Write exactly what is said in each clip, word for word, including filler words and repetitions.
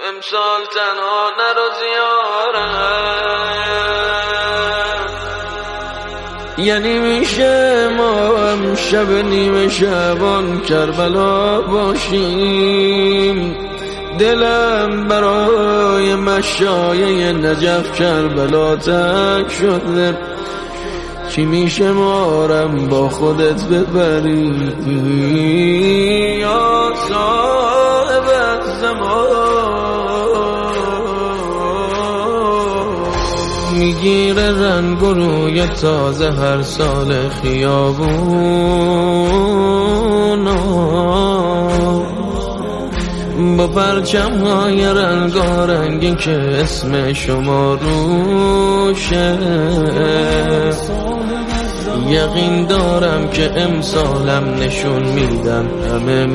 امسال تنها نرو زیارت. یعنی میشه ما امشب نیمه شبان کربلا باشیم، دلم برای مشایه نجف کربلا تک شده. چی میشه مارم با خودت ببری یا صاحب زمان؟ میگیره رنگ و روی تازه هر سال خیابون با پرچم های رنگارنگی که اسم شما روشه. یقین دارم که امسالم نشون میدن همه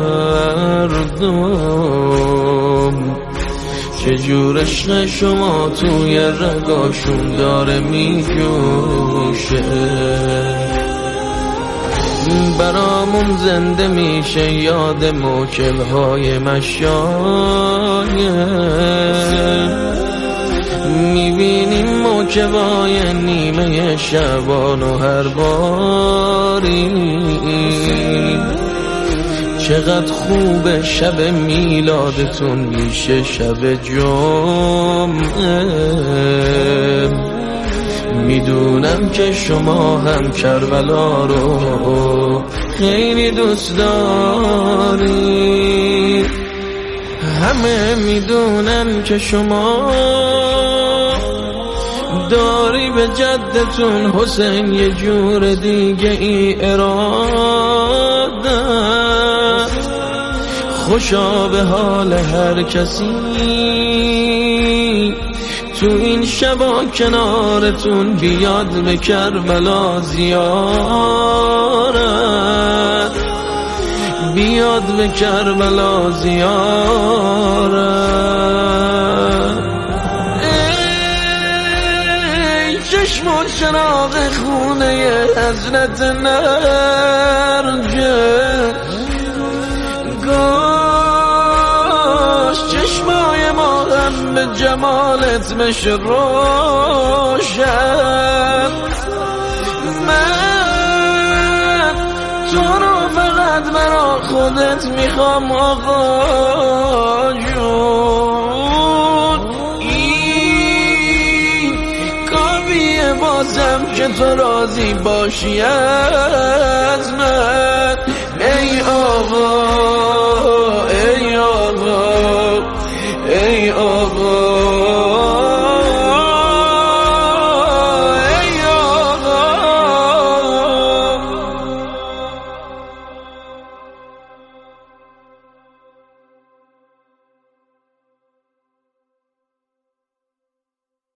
مردم چجور عشق شما توی رگاشون داره میجوشه. برامون زنده میشه یاد موکبهای مشایه، میبینیم موکبای نیمه شبان و هر باری چقدر خوبه شب میلادتون میشه شب جمعه. میدونم که شما هم کربلا رو خیلی دوست داری، همه میدونن که شما داری به جدتون حسین یه جور دیگه ای اراده. خوشا به حال هر کسی تو این شبا کنارتون بیاد به کربلا زیارت، بیاد به کربلا زیارت. ای چشم و چراغ خونه حضرت نرگس، کاش چشمای ما هم به جمالت بشه روشن. من تو رو فقط برا خودت میخوام آقا جون، این کافیه بازم که تو راضی باشی از من ای آقا.